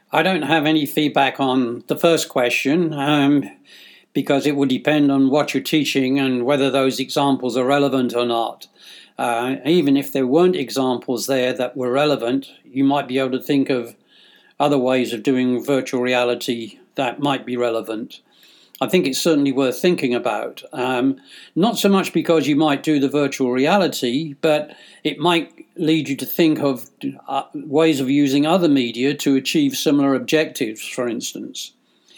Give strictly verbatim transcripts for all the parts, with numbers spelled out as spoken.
I don't have any feedback on the first question um, because it would depend on what you're teaching and whether those examples are relevant or not. Uh, even if there weren't examples there that were relevant, you might be able to think of other ways of doing virtual reality that might be relevant. I think it's certainly worth thinking about. Um, not so much because you might do the virtual reality, but it might lead you to think of uh, ways of using other media to achieve similar objectives, for instance.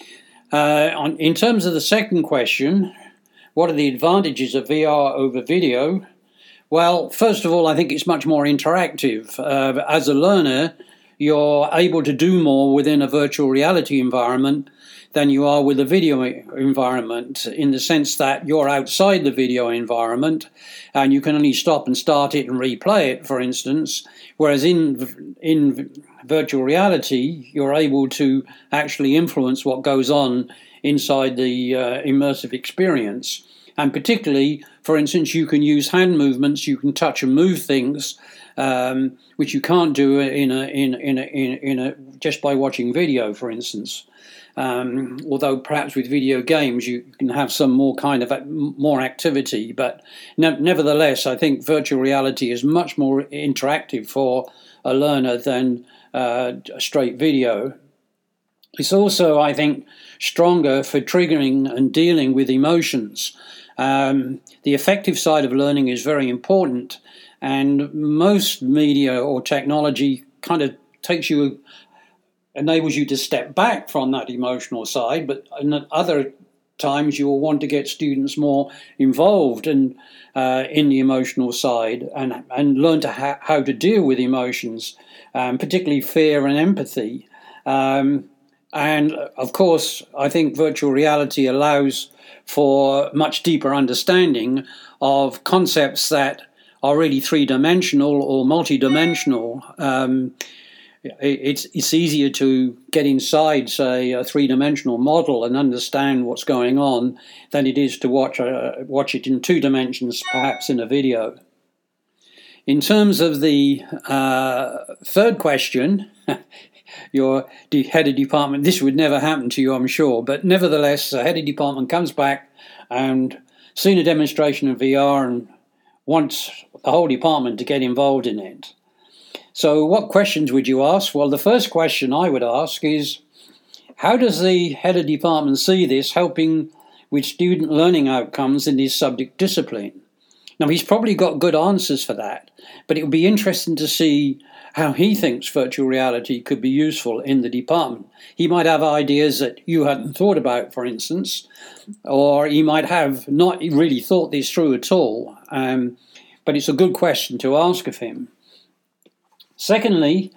Uh, on, in terms of the second question, what are the advantages of V R over video? Well, first of all, I think it's much more interactive. Uh, as a learner, you're able to do more within a virtual reality environment than you are with a video environment, in the sense that you're outside the video environment and you can only stop and start it and replay it, for instance, whereas in in virtual reality, you're able to actually influence what goes on inside the uh, immersive experience. And particularly, for instance, you can use hand movements, you can touch and move things, um, which you can't do in a, in, in, a, in, in a, just by watching video, for instance. Um, although perhaps with video games you can have some more kind of more activity, but ne- nevertheless, I think virtual reality is much more interactive for a learner than uh, a straight video. It's also, I think, stronger for triggering and dealing with emotions. Um, the affective side of learning is very important, and most media or technology kind of takes you, enables you to step back from that emotional side, but at other times you will want to get students more involved in, uh, in the emotional side and, and learn to ha- how to deal with emotions, um, particularly fear and empathy. Um, and of course, I think virtual reality allows for much deeper understanding of concepts that are really three-dimensional or multi-dimensional. Um, It's it's easier to get inside, say, a three-dimensional model and understand what's going on than it is to watch a, watch it in two dimensions, perhaps in a video. In terms of the uh, third question, your head of department, this would never happen to you, I'm sure, but nevertheless, the head of department comes back and seen a demonstration of V R and wants the whole department to get involved in it. So what questions would you ask? Well, the first question I would ask is, how does the head of department see this helping with student learning outcomes in his subject discipline? Now, he's probably got good answers for that, but it would be interesting to see how he thinks virtual reality could be useful in the department. He might have ideas that you hadn't thought about, for instance, or he might have not really thought this through at all, um, but it's a good question to ask of him. Secondly,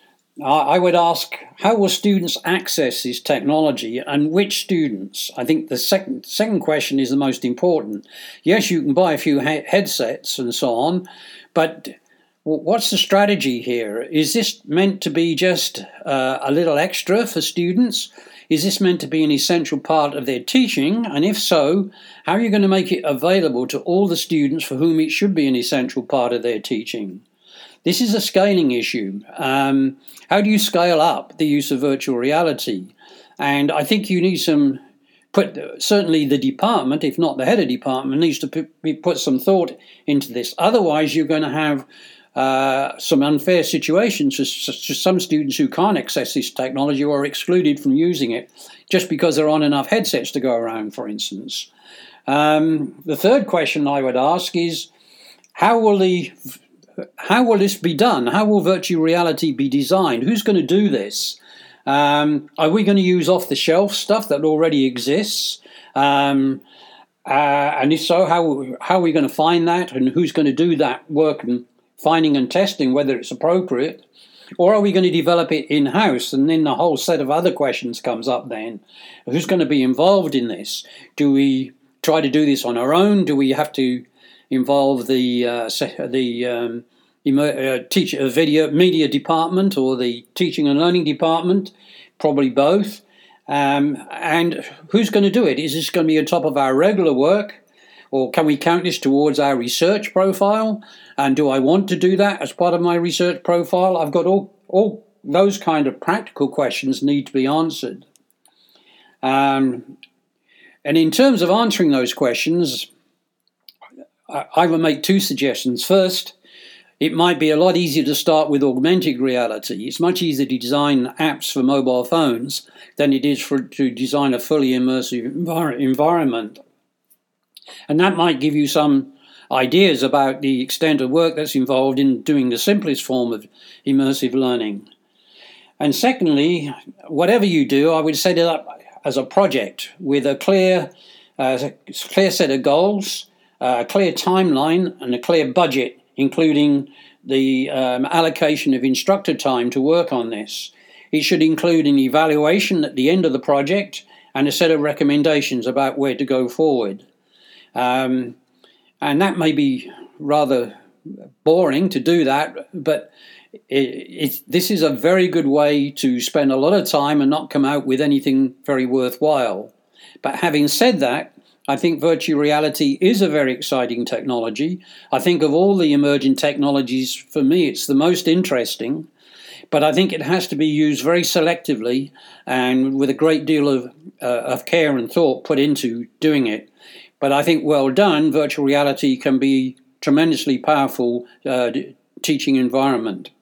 I would ask, how will students access this technology and which students? I think the second second question is the most important. Yes, you can buy a few he- headsets and so on, but what's the strategy here? Is this meant to be just uh, a little extra for students? Is this meant to be an essential part of their teaching? And if so, how are you going to make it available to all the students for whom it should be an essential part of their teaching? This is a scaling issue. Um, how do you scale up the use of virtual reality? And I think you need some, put certainly the department, if not the head of department, needs to put, put some thought into this. Otherwise, you're going to have uh, some unfair situations for some students who can't access this technology or are excluded from using it just because there aren't enough headsets to go around, for instance. Um, the third question I would ask is, how will the How will this be done? How will virtual reality be designed? Who's going to do this? Um, are we going to use off-the-shelf stuff that already exists? Um, uh, and if so, how, how are we going to find that? And who's going to do that work and finding and testing whether it's appropriate? Or are we going to develop it in-house? And then a whole set of other questions comes up then. Who's going to be involved in this? Do we try to do this on our own? Do we have to involve the uh, the um, uh, teacher, uh, video media department or the teaching and learning department? Probably both. Um, and who's going to do it? Is this going to be on top of our regular work, or can we count this towards our research profile? And do I want to do that as part of my research profile? I've got all all those kind of practical questions need to be answered. Um, and in terms of answering those questions, I, I would make two suggestions. First, it might be a lot easier to start with augmented reality. It's much easier to design apps for mobile phones than it is for to design a fully immersive envir- environment. And that might give you some ideas about the extent of work that's involved in doing the simplest form of immersive learning. And secondly, whatever you do, I would set it up as a project with a clear, uh, a clear set of goals, uh, a clear timeline, and a clear budget, including the um, allocation of instructor time to work on this. It should include an evaluation at the end of the project and a set of recommendations about where to go forward. Um, and that may be rather boring to do that, but it, it, this is a very good way to spend a lot of time and not come out with anything very worthwhile. But having said that, I think virtual reality is a very exciting technology. I think of all the emerging technologies, for me, it's the most interesting. But I think it has to be used very selectively and with a great deal of, uh, of care and thought put into doing it. But I think well done, virtual reality can be tremendously powerful uh, teaching environment.